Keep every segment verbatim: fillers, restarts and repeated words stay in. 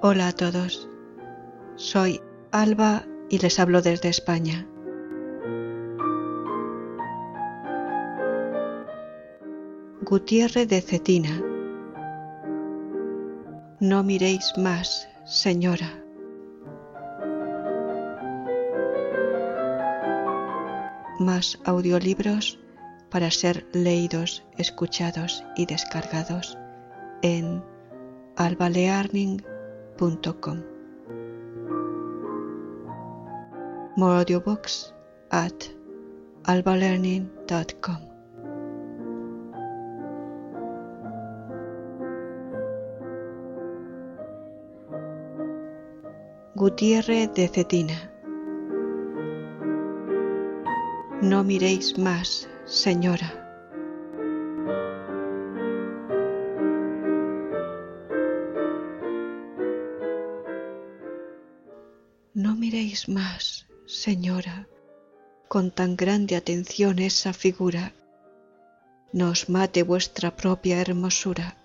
Hola a todos, soy Alba y les hablo desde España. Gutiérrez de Cetina. No miréis más, señora. Más audiolibros para ser leídos, escuchados y descargados en albalearning punto com. More audiobooks at albalearning dot com. Gutiérrez de Cetina. No miréis más, señora. No miréis más, señora, con tan grande atención esa figura. No os mate vuestra propia hermosura.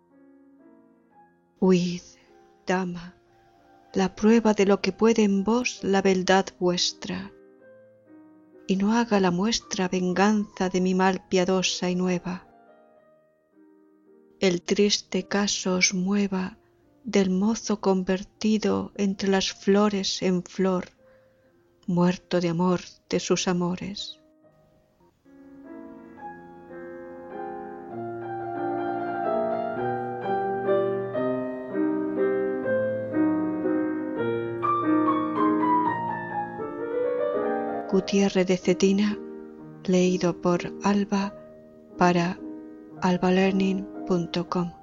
Huid, dama, la prueba de lo que puede en vos la beldad vuestra, y no haga la muestra venganza de mi mal piadosa y nueva. El triste caso os mueva del mozo convertido entre las flores en flor, muerto de amor de sus amores. Gutiérrez de Cetina, leído por Alba para albalearning punto com.